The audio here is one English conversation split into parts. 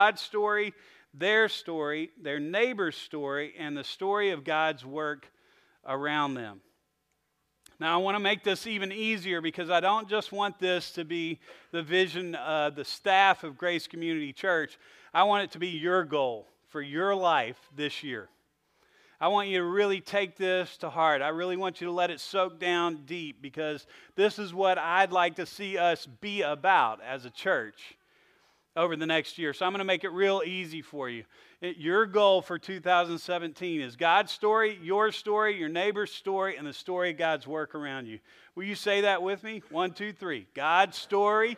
God's story, their neighbor's story, and the story of God's work around them. Now, I want to make this even easier because I don't just want this to be the vision of the staff of Grace Community Church. I want it to be your goal for your life this year. I want you to really take this to heart. I really want you to let it soak down deep because this is what I'd like to see us be about as a church over the next year. So I'm going to make it real easy for you. Your goal for 2017 is God's story, your neighbor's story, and the story of God's work around you. Will you say that with me? 1, 2, 3. God's story,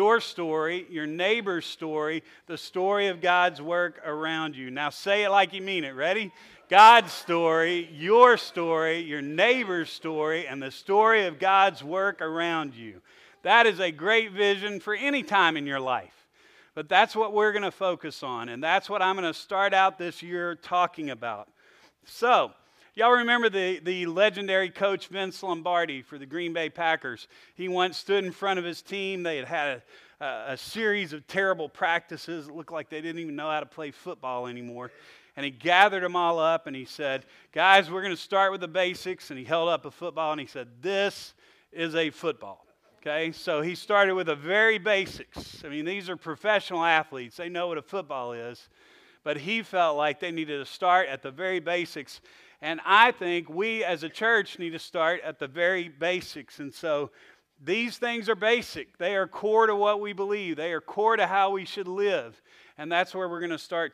your neighbor's story, the story of God's work around you. Now say it like you mean it. Ready? God's story, your neighbor's story, and the story of God's work around you. That is a great vision for any time in your life. But that's what we're going to focus on, and that's what I'm going to start out this year talking about. So, y'all remember the legendary coach Vince Lombardi for the Green Bay Packers. He once stood in front of his team. They had a series of terrible practices. It looked like they didn't even know how to play football anymore. And he gathered them all up, and he said, guys, we're going to start with the basics. And he held up a football, and he said, this is a football. Okay, so he started with the very basics. I mean, these are professional athletes. They know what a football is. But he felt like they needed to start at the very basics. And I think we as a church need to start at the very basics. And so these things are basic. They are core to what we believe. They are core to how we should live. And that's where we're going to start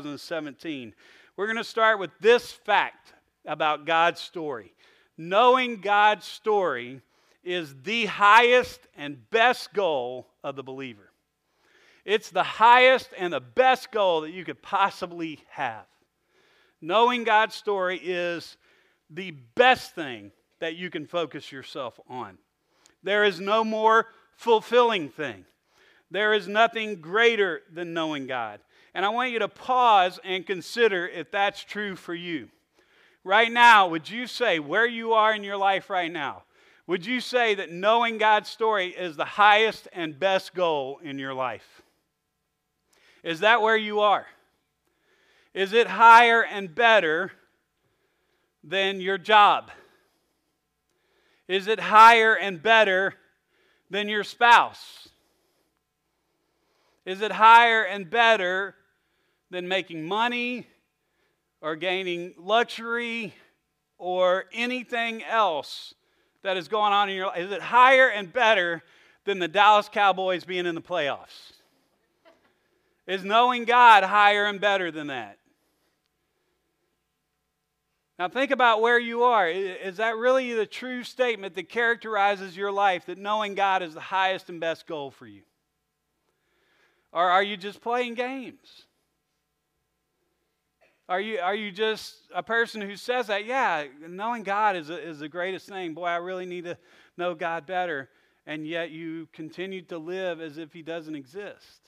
2017. We're going to start with this fact about God's story. Knowing God's story is the highest and best goal of the believer. It's the highest and the best goal that you could possibly have. Knowing God's story is the best thing that you can focus yourself on. There is no more fulfilling thing. There is nothing greater than knowing God. And I want you to pause and consider if that's true for you. Right now, would you say where you are in your life right now, would you say that knowing God's story is the highest and best goal in your life? Is that where you are? Is it higher and better than your job? Is it higher and better than your spouse? Is it higher and better than making money or gaining luxury or anything else that is going on in your life? Is it higher and better than the Dallas Cowboys being in the playoffs? Is knowing God higher and better than that? Now think about where you are. Is that really the true statement that characterizes your life, that knowing God is the highest and best goal for you? Or are you just playing games? Are you just a person who says that, yeah, knowing God is the greatest thing. Boy, I really need to know God better. And yet you continue to live as if He doesn't exist.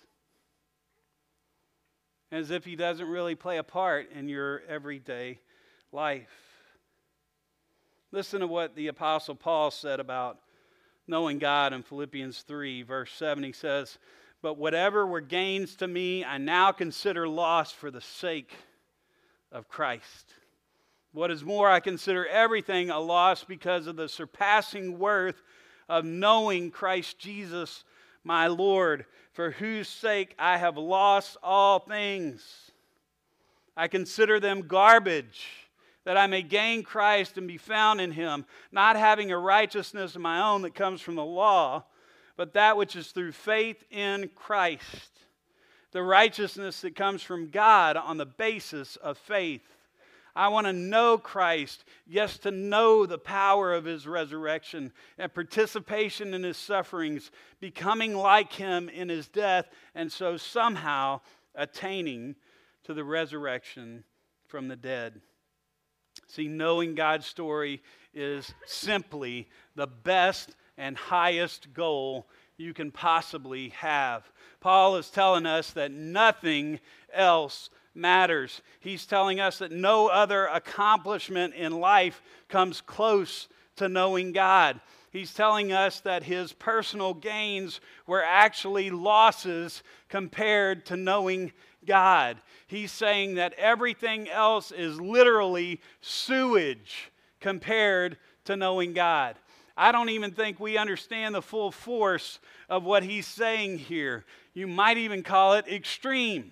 As if He doesn't really play a part in your everyday life. Listen to what the Apostle Paul said about knowing God in Philippians 3, verse 7. He says, "But whatever were gains to me, I now consider loss for the sake of Christ. What is more, I consider everything a loss because of the surpassing worth of knowing Christ Jesus, my Lord, for whose sake I have lost all things. I consider them garbage, that I may gain Christ and be found in Him, not having a righteousness of my own that comes from the law, but that which is through faith in Christ, the righteousness that comes from God on the basis of faith. I want to know Christ, yes, to know the power of His resurrection and participation in His sufferings, becoming like Him in His death, and so somehow attaining to the resurrection from the dead." See, knowing God's story is simply the best and highest goal you can possibly have. Paul is telling us that nothing else matters. He's telling us that no other accomplishment in life comes close to knowing God. He's telling us that his personal gains were actually losses compared to knowing God. He's saying that everything else is literally sewage compared to knowing God. I don't even think we understand the full force of what he's saying here. You might even call it extreme.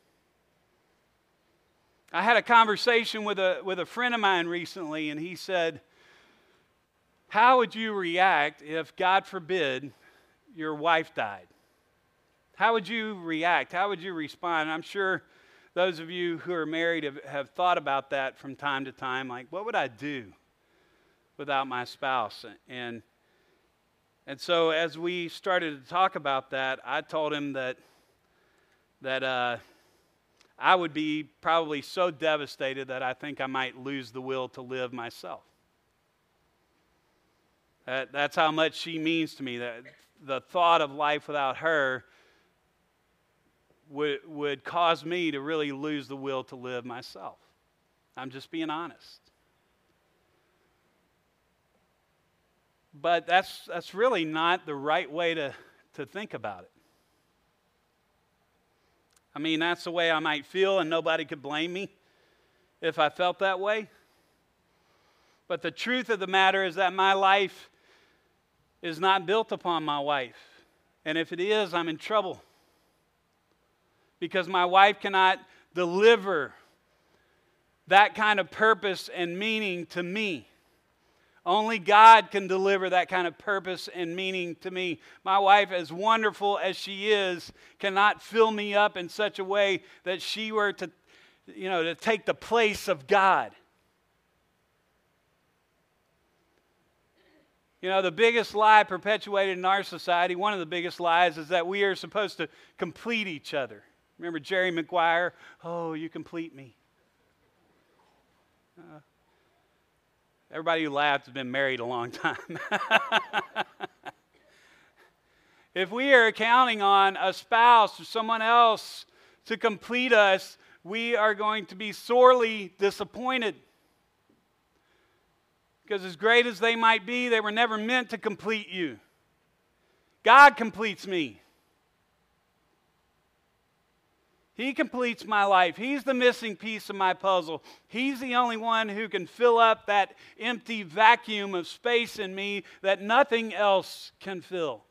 I had a conversation with a friend of mine recently, and he said, how would you react if, God forbid, your wife died? How would you react? How would you respond? I'm sure those of you who are married have thought about that from time to time. Like, what would I do without my spouse? And so as we started to talk about that, I told him that I would be probably so devastated that I think I might lose the will to live myself. That's how much she means to me. That the thought of life without her would cause me to really lose the will to live myself. I'm just being honest. But that's really not the right way to think about it. I mean, that's the way I might feel, and nobody could blame me if I felt that way. But the truth of the matter is that my life is not built upon my wife. And if it is, I'm in trouble. Because my wife cannot deliver that kind of purpose and meaning to me. Only God can deliver that kind of purpose and meaning to me. My wife, as wonderful as she is, cannot fill me up in such a way that she were to take the place of God. The biggest lie perpetuated in our society, one of the biggest lies, is that we are supposed to complete each other. Remember Jerry Maguire? Oh, you complete me. Everybody who laughed has been married a long time. If we are counting on a spouse or someone else to complete us, we are going to be sorely disappointed. Because as great as they might be, they were never meant to complete you. God completes me. He completes my life. He's the missing piece of my puzzle. He's the only one who can fill up that empty vacuum of space in me that nothing else can fill.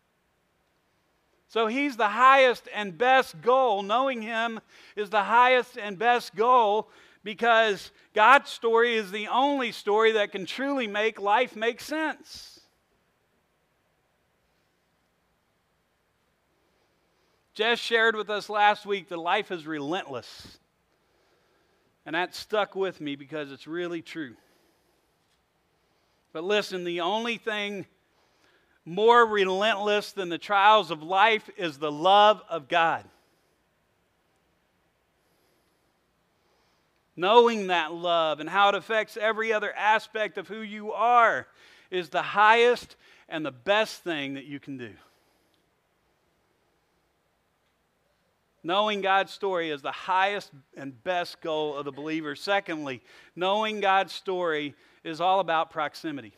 So he's the highest and best goal. Knowing him is the highest and best goal, because God's story is the only story that can truly make life make sense. Jess shared with us last week that life is relentless. And that stuck with me because it's really true. But listen, the only thing more relentless than the trials of life is the love of God. Knowing that love and how it affects every other aspect of who you are is the highest and the best thing that you can do. Knowing God's story is the highest and best goal of the believer. Secondly, knowing God's story is all about proximity.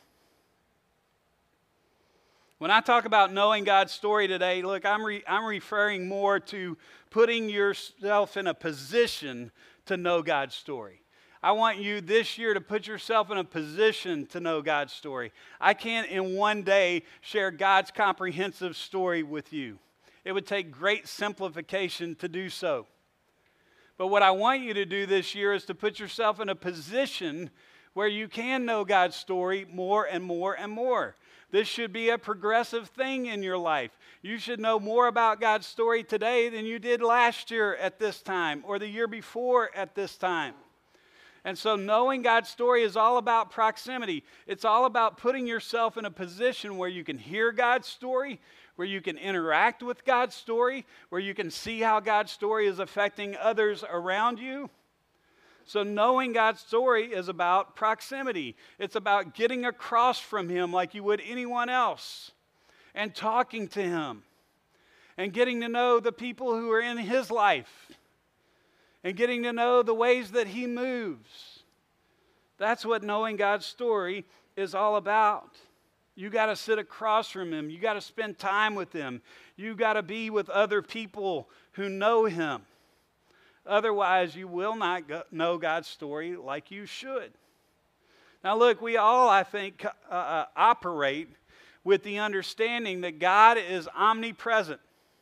When I talk about knowing God's story today, look, I'm referring more to putting yourself in a position to know God's story. I want you this year to put yourself in a position to know God's story. I can't in one day share God's comprehensive story with you. It would take great simplification to do so. But what I want you to do this year is to put yourself in a position where you can know God's story more and more and more. This should be a progressive thing in your life. You should know more about God's story today than you did last year at this time or the year before at this time. And so knowing God's story is all about proximity. It's all about putting yourself in a position where you can hear God's story, where you can interact with God's story, where you can see how God's story is affecting others around you. So knowing God's story is about proximity. It's about getting across from Him like you would anyone else and talking to Him and getting to know the people who are in His life and getting to know the ways that He moves. That's what knowing God's story is all about. You got to sit across from him. You got to spend time with him. You got to be with other people who know him. Otherwise, you will not know God's story like you should. Now look, we all, I think, operate with the understanding that God is omnipresent.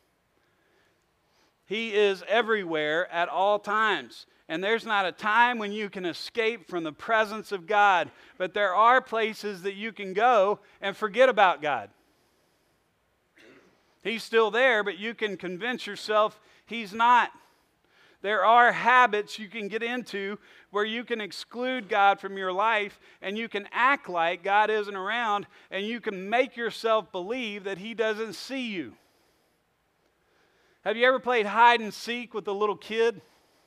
He is everywhere at all times. And there's not a time when you can escape from the presence of God. But there are places that you can go and forget about God. He's still there, but you can convince yourself he's not. There are habits you can get into where you can exclude God from your life and you can act like God isn't around and you can make yourself believe that he doesn't see you. Have you ever played hide and seek with a little kid?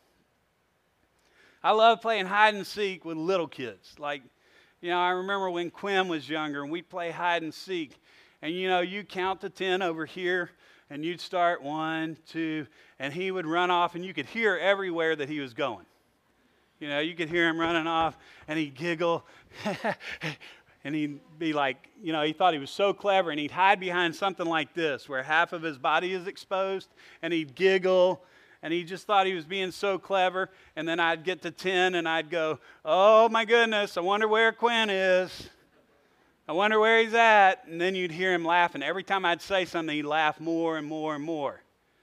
I love playing hide and seek with little kids. Like, I remember when Quinn was younger and we'd play hide and seek. And, you count to 10 over here and you'd start 1, 2, and he would run off and you could hear everywhere that he was going. You could hear him running off and he'd giggle and he'd be like, he thought he was so clever and he'd hide behind something like this where half of his body is exposed and he'd giggle. And he just thought he was being so clever. And then I'd get to 10 and I'd go, oh my goodness, I wonder where Quinn is. I wonder where he's at. And then you'd hear him laughing. Every time I'd say something, he'd laugh more and more and more.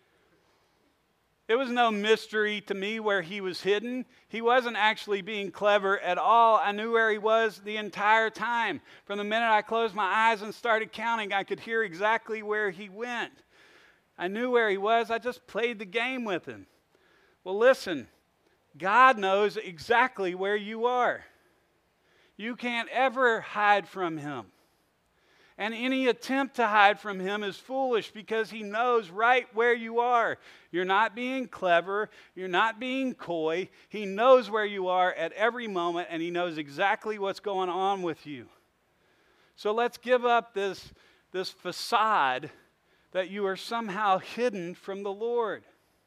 It was no mystery to me where he was hidden. He wasn't actually being clever at all. I knew where he was the entire time. From the minute I closed my eyes and started counting, I could hear exactly where he went. I knew where he was. I just played the game with him. Well, listen, God knows exactly where you are. You can't ever hide from him. And any attempt to hide from him is foolish because he knows right where you are. You're not being clever. You're not being coy. He knows where you are at every moment, and he knows exactly what's going on with you. So let's give up this facade that you are somehow hidden from the Lord.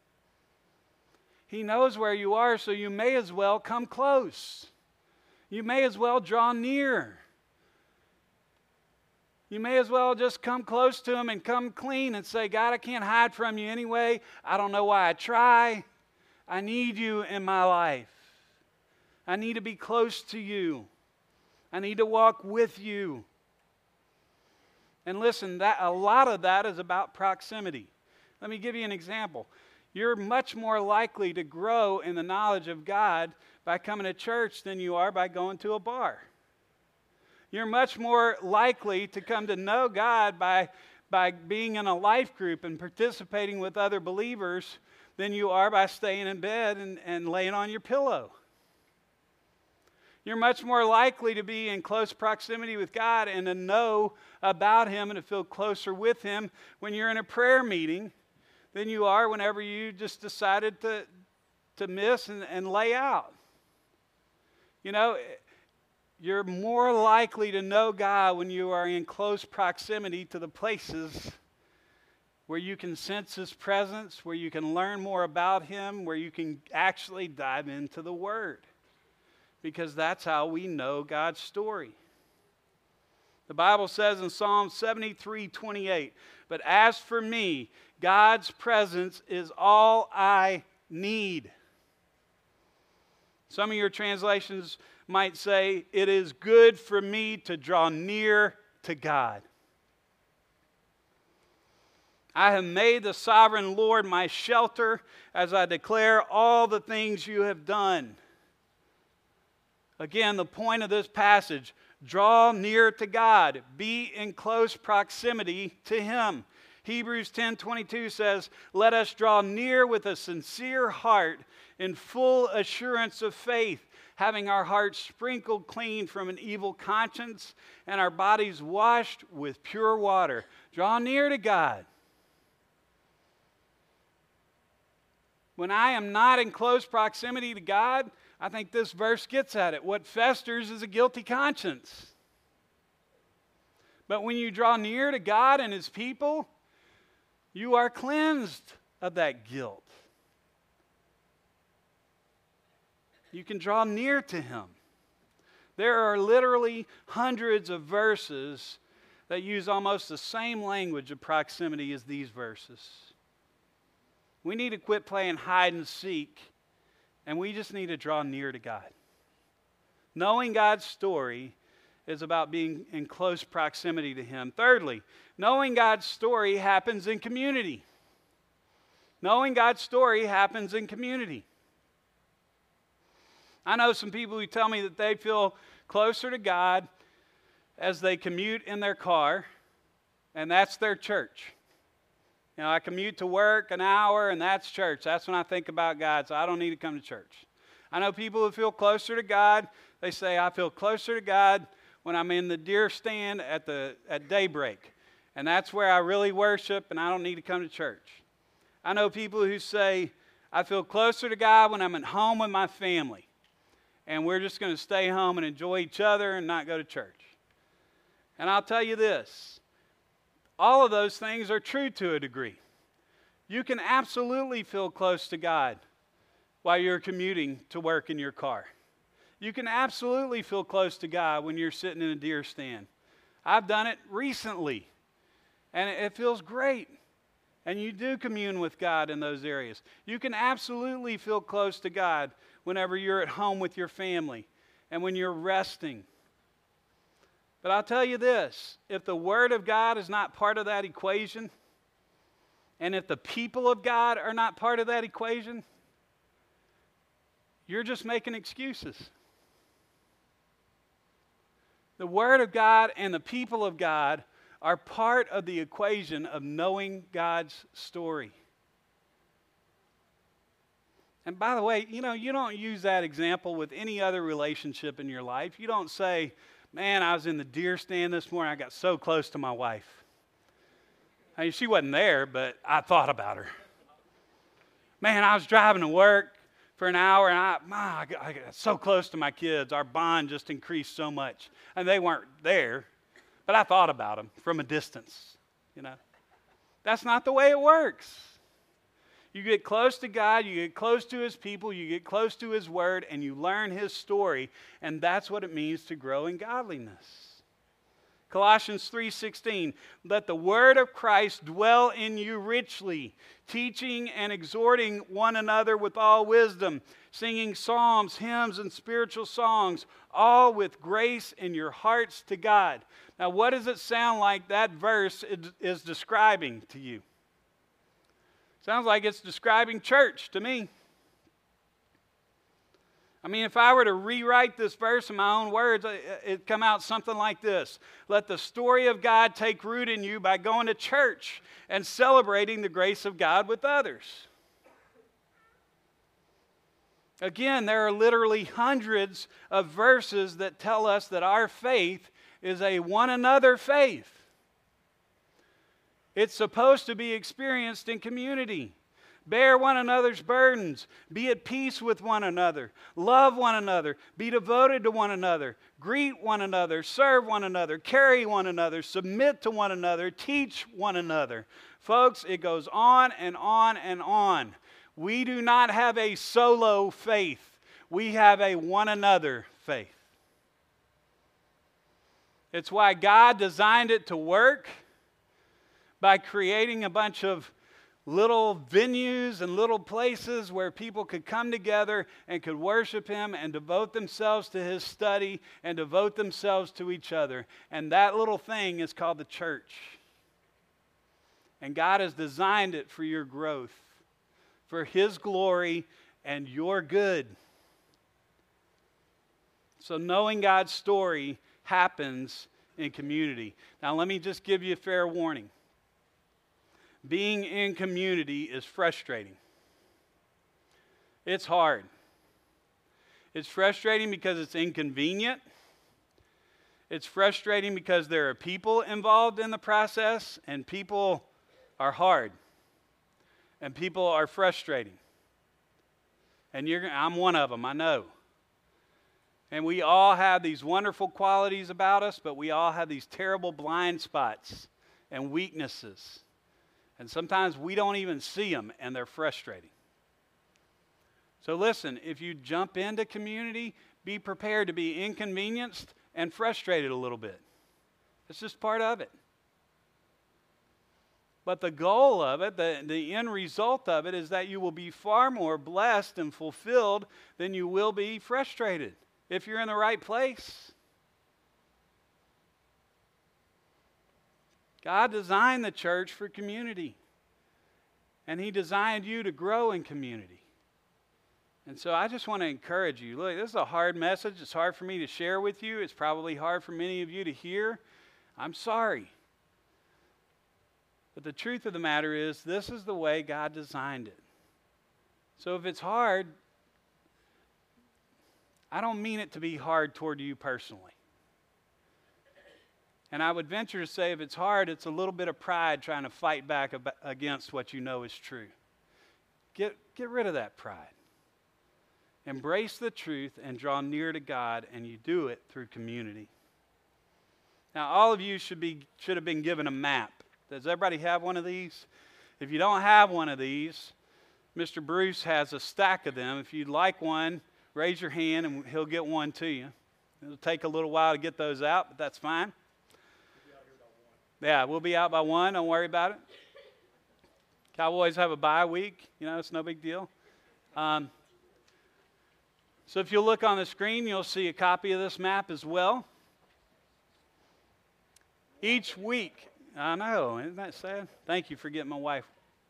He knows where you are, so you may as well come close. You may as well draw near. You may as well just come close to him and come clean and say, God, I can't hide from you anyway. I don't know why I try. I need you in my life. I need to be close to you. I need to walk with you. And listen, a lot of that is about proximity. Let me give you an example. You're much more likely to grow in the knowledge of God by coming to church than you are by going to a bar. You're much more likely to come to know God by being in a life group and participating with other believers than you are by staying in bed and laying on your pillow. You're much more likely to be in close proximity with God and to know about him and to feel closer with him when you're in a prayer meeting than you are whenever you just decided to miss and lay out. You're more likely to know God when you are in close proximity to the places where you can sense his presence, where you can learn more about him, where you can actually dive into the Word. Because that's how we know God's story. The Bible says in Psalm 73:28, but as for me, God's presence is all I need. Some of your translations might say, it is good for me to draw near to God. I have made the sovereign Lord my shelter as I declare all the things you have done. Again, the point of this passage, draw near to God. Be in close proximity to him. Hebrews 10:22 says, let us draw near with a sincere heart in full assurance of faith, having our hearts sprinkled clean from an evil conscience and our bodies washed with pure water. Draw near to God. When I am not in close proximity to God, I think this verse gets at it. What festers is a guilty conscience. But when you draw near to God and his people, you are cleansed of that guilt. You can draw near to him. There are literally hundreds of verses that use almost the same language of proximity as these verses. We need to quit playing hide and seek, and we just need to draw near to God. Knowing God's story is about being in close proximity to Him. Thirdly, knowing God's story happens in community. Knowing God's story happens in community. I know some people who tell me that they feel closer to God as they commute in their car, and that's their church. You know, I commute to work an hour, and that's church. That's when I think about God, so I don't need to come to church. I know people who feel closer to God. They say, I feel closer to God when I'm in the deer stand at daybreak, and that's where I really worship, and I don't need to come to church. I know people who say, I feel closer to God when I'm at home with my family, and we're just going to stay home and enjoy each other and not go to church. And I'll tell you this, all of those things are true to a degree. You can absolutely feel close to God while you're commuting to work in your car. You can absolutely feel close to God when you're sitting in a deer stand. I've done it recently, and it feels great. And you do commune with God in those areas. You can absolutely feel close to God whenever you're at home with your family and when you're resting. But I'll tell you this, if the Word of God is not part of that equation, and if the people of God are not part of that equation, you're just making excuses. The Word of God and the people of God are part of the equation of knowing God's story. And by the way, you know, you don't use that example with any other relationship in your life. You don't say, man, I was in the deer stand this morning, I got so close to my wife. I mean, she wasn't there, but I thought about her. Man, I was driving to work for an hour, and I got so close to my kids. Our bond just increased so much. And they weren't there, but I thought about them from a distance, you know. That's not the way it works. You get close to God, you get close to His people, you get close to His Word, and you learn His story, and that's what it means to grow in godliness. Colossians 3:16, let the word of Christ dwell in you richly, teaching and exhorting one another with all wisdom, singing psalms, hymns, and spiritual songs, all with grace in your hearts to God. Now, what does it sound like that verse is describing to you? Sounds like it's describing church to me. I mean, if I were to rewrite this verse in my own words, it'd come out something like this. Let the story of God take root in you by going to church and celebrating the grace of God with others. Again, there are literally hundreds of verses that tell us that our faith is a one another faith. It's supposed to be experienced in community. Bear one another's burdens. Be at peace with one another. Love one another. Be devoted to one another. Greet one another. Serve one another. Carry one another. Submit to one another. Teach one another. Folks, it goes on and on and on. We do not have a solo faith. We have a one another faith. It's why God designed it to work by creating a bunch of little venues and little places where people could come together and could worship Him and devote themselves to His study and devote themselves to each other. And that little thing is called the church. And God has designed it for your growth, for His glory and your good. So knowing God's story happens in community. Now let me just give you a fair warning. Being in community is frustrating. It's hard. It's frustrating because it's inconvenient. It's frustrating because there are people involved in the process, and people are hard. And people are frustrating. And I'm one of them, I know. And we all have these wonderful qualities about us, but we all have these terrible blind spots and weaknesses. And sometimes we don't even see them, and they're frustrating. So listen, if you jump into community, be prepared to be inconvenienced and frustrated a little bit. It's just part of it. But the goal of it, the end result of it, is that you will be far more blessed and fulfilled than you will be frustrated if you're in the right place. God designed the church for community. And He designed you to grow in community. And so I just want to encourage you. Look, this is a hard message. It's hard for me to share with you. It's probably hard for many of you to hear. I'm sorry. But the truth of the matter is, this is the way God designed it. So if it's hard, I don't mean it to be hard toward you personally. And I would venture to say if it's hard, it's a little bit of pride trying to fight back against what you know is true. Get rid of that pride. Embrace the truth and draw near to God, and you do it through community. Now, all of you should have been given a map. Does everybody have one of these? If you don't have one of these, Mr. Bruce has a stack of them. If you'd like one, raise your hand and he'll get one to you. It'll take a little while to get those out, but that's fine. Yeah, we'll be out by 1. Don't worry about it. Cowboys have a bye week. It's no big deal. So if you'll look on the screen, you'll see a copy of this map as well. Each week, I know, isn't that sad? Thank you for getting my wife.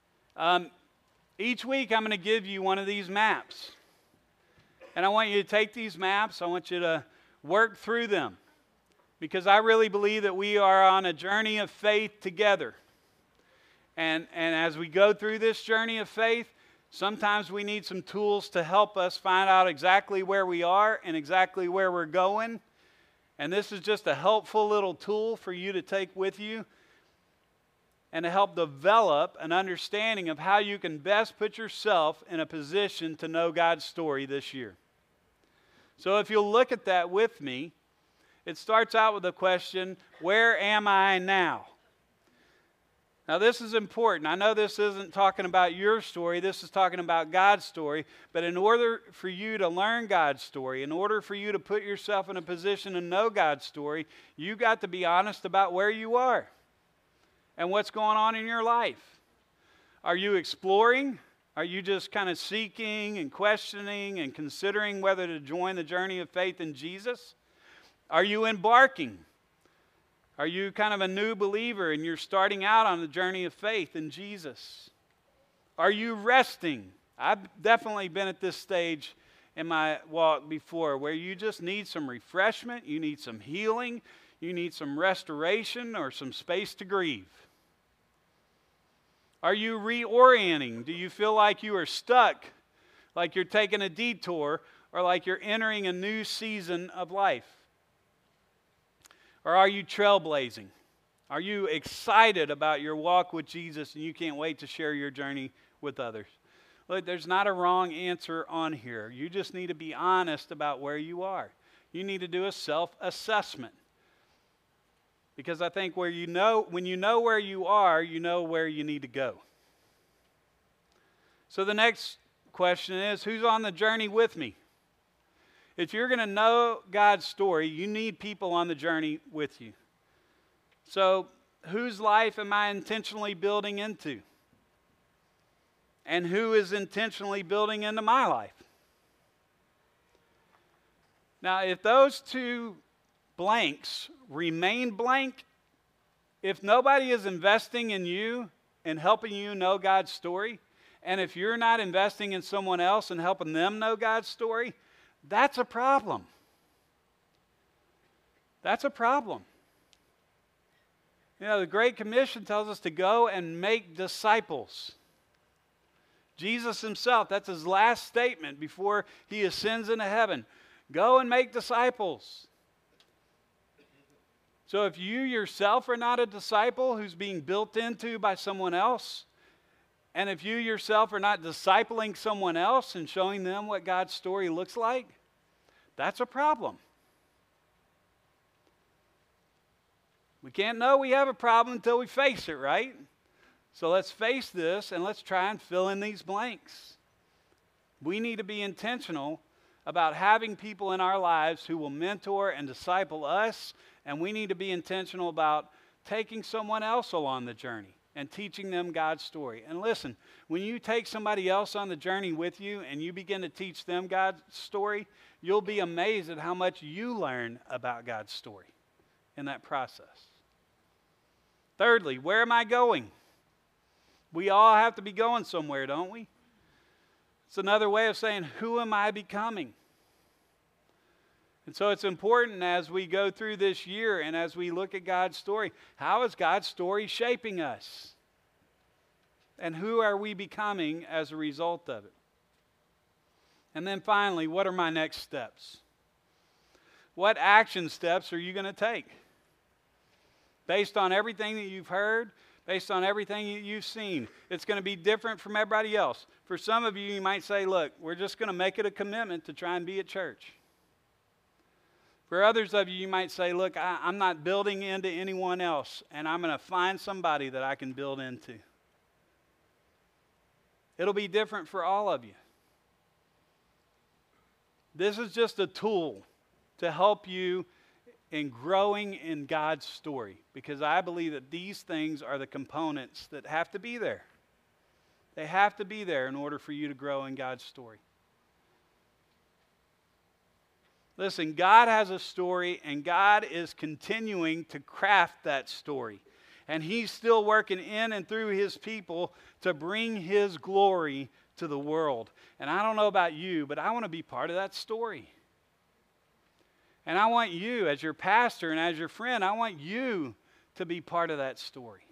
Each week, I'm going to give you one of these maps. And I want you to take these maps. I want you to work through them. Because I really believe that we are on a journey of faith together. And as we go through this journey of faith, sometimes we need some tools to help us find out exactly where we are and exactly where we're going. And this is just a helpful little tool for you to take with you and to help develop an understanding of how you can best put yourself in a position to know God's story this year. So if you'll look at that with me, it starts out with the question, where am I now? Now this is important. I know this isn't talking about your story. This is talking about God's story. But in order for you to learn God's story, in order for you to put yourself in a position to know God's story, you got to be honest about where you are and what's going on in your life. Are you exploring? Are you just kind of seeking and questioning and considering whether to join the journey of faith in Jesus? Are you embarking? Are you kind of a new believer and you're starting out on the journey of faith in Jesus? Are you resting? I've definitely been at this stage in my walk before where you just need some refreshment, you need some healing, you need some restoration or some space to grieve. Are you reorienting? Do you feel like you are stuck, like you're taking a detour, or like you're entering a new season of life? Or are you trailblazing? Are you excited about your walk with Jesus and you can't wait to share your journey with others? Look, there's not a wrong answer on here. You just need to be honest about where you are. You need to do a self-assessment. Because I think when you know where you are, you know where you need to go. So the next question is, who's on the journey with me? If you're going to know God's story, you need people on the journey with you. So, whose life am I intentionally building into? And who is intentionally building into my life? Now, if those two blanks remain blank, if nobody is investing in you and helping you know God's story, and if you're not investing in someone else and helping them know God's story, that's a problem. That's a problem. The Great Commission tells us to go and make disciples. Jesus himself, that's his last statement before he ascends into heaven. Go and make disciples. So if you yourself are not a disciple who's being built into by someone else, and if you yourself are not discipling someone else and showing them what God's story looks like, that's a problem. We can't know we have a problem until we face it, right? So let's face this and let's try and fill in these blanks. We need to be intentional about having people in our lives who will mentor and disciple us, and we need to be intentional about taking someone else along the journey. and teaching them God's story. And listen, when you take somebody else on the journey with you and you begin to teach them God's story, you'll be amazed at how much you learn about God's story in that process. Thirdly, where am I going? We all have to be going somewhere, don't we? It's another way of saying, who am I becoming? And so it's important as we go through this year and as we look at God's story, how is God's story shaping us? And who are we becoming as a result of it? And then finally, what are my next steps? What action steps are you going to take? Based on everything that you've heard, based on everything that you've seen, it's going to be different from everybody else. For some of you, you might say, look, we're just going to make it a commitment to try and be at church. For others of you, you might say, look, I'm not building into anyone else, and I'm going to find somebody that I can build into. It'll be different for all of you. This is just a tool to help you in growing in God's story, because I believe that these things are the components that have to be there. They have to be there in order for you to grow in God's story. Listen, God has a story, and God is continuing to craft that story. And He's still working in and through His people to bring His glory to the world. And I don't know about you, but I want to be part of that story. And I want you, as your pastor and as your friend, I want you to be part of that story.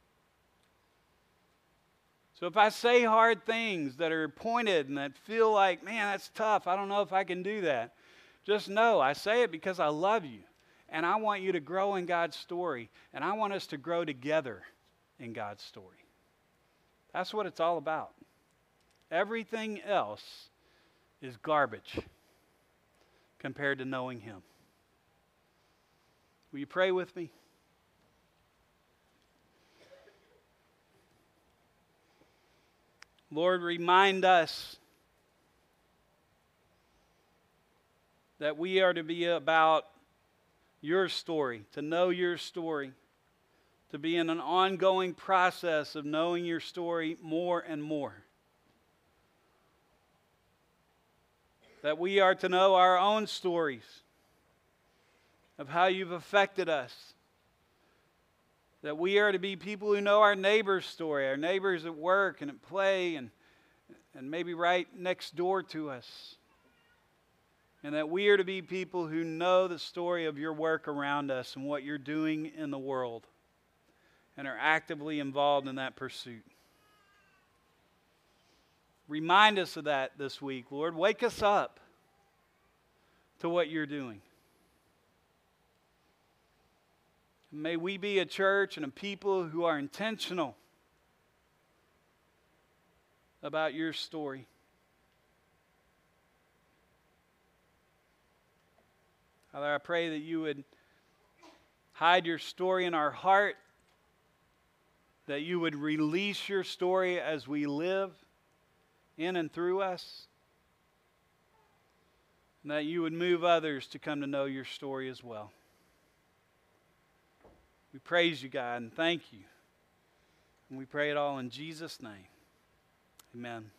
So if I say hard things that are pointed and that feel like, man, that's tough, I don't know if I can do that, just know I say it because I love you. And I want you to grow in God's story. And I want us to grow together in God's story. That's what it's all about. Everything else is garbage compared to knowing Him. Will you pray with me? Lord, remind us that we are to be about your story, to know your story, to be in an ongoing process of knowing your story more and more. That we are to know our own stories of how you've affected us. That we are to be people who know our neighbor's story, our neighbors at work and at play and maybe right next door to us. And that we are to be people who know the story of your work around us and what you're doing in the world and are actively involved in that pursuit. Remind us of that this week, Lord. Wake us up to what you're doing. May we be a church and a people who are intentional about your story. Father, I pray that you would hide your story in our heart, that you would release your story as we live in and through us, and that you would move others to come to know your story as well. We praise you, God, and thank you. And we pray it all in Jesus' name. Amen.